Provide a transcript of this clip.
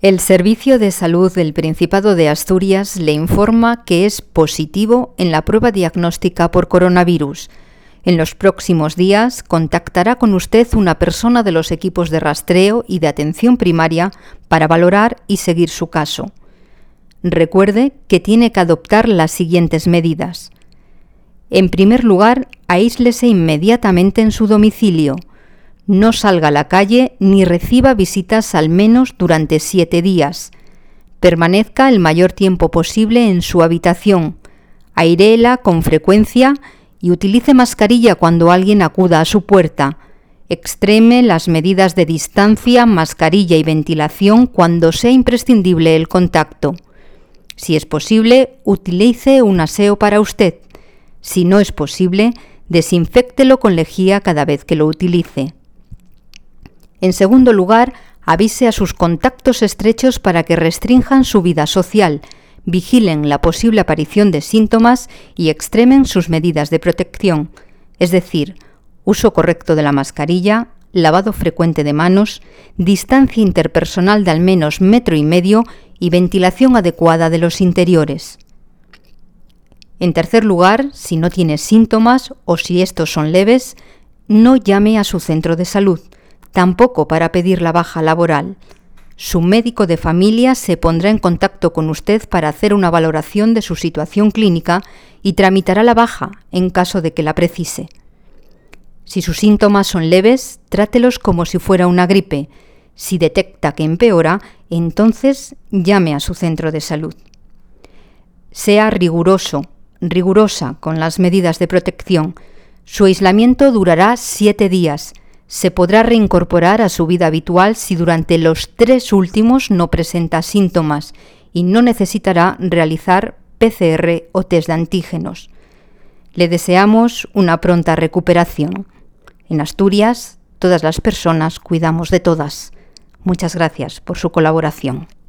El Servicio de Salud del Principado de Asturias le informa que es positivo en la prueba diagnóstica por coronavirus. En los próximos días contactará con usted una persona de los equipos de rastreo y de atención primaria para valorar y seguir su caso. Recuerde que tiene que adoptar las siguientes medidas. En primer lugar, aíslese inmediatamente en su domicilio. No salga a la calle ni reciba visitas al menos durante 7 días. Permanezca el mayor tiempo posible en su habitación. Airéela con frecuencia y utilice mascarilla cuando alguien acuda a su puerta. Extreme las medidas de distancia, mascarilla y ventilación cuando sea imprescindible el contacto. Si es posible, utilice un aseo para usted. Si no es posible, desinféctelo con lejía cada vez que lo utilice. En segundo lugar, avise a sus contactos estrechos para que restrinjan su vida social, vigilen la posible aparición de síntomas y extremen sus medidas de protección, es decir, uso correcto de la mascarilla, lavado frecuente de manos, distancia interpersonal de al menos 1,5 metros y ventilación adecuada de los interiores. En tercer lugar, si no tiene síntomas o si estos son leves, no llame a su centro de salud, tampoco para pedir la baja laboral. Su médico de familia se pondrá en contacto con usted para hacer una valoración de su situación clínica y tramitará la baja en caso de que la precise. Si sus síntomas son leves, trátelos como si fuera una gripe. Si detecta que empeora, entonces llame a su centro de salud. Sea rigurosa con las medidas de protección. Su aislamiento durará 7 días. Se podrá reincorporar a su vida habitual si durante los 3 últimos no presenta síntomas y no necesitará realizar PCR o test de antígenos. Le deseamos una pronta recuperación. En Asturias, todas las personas cuidamos de todas. Muchas gracias por su colaboración.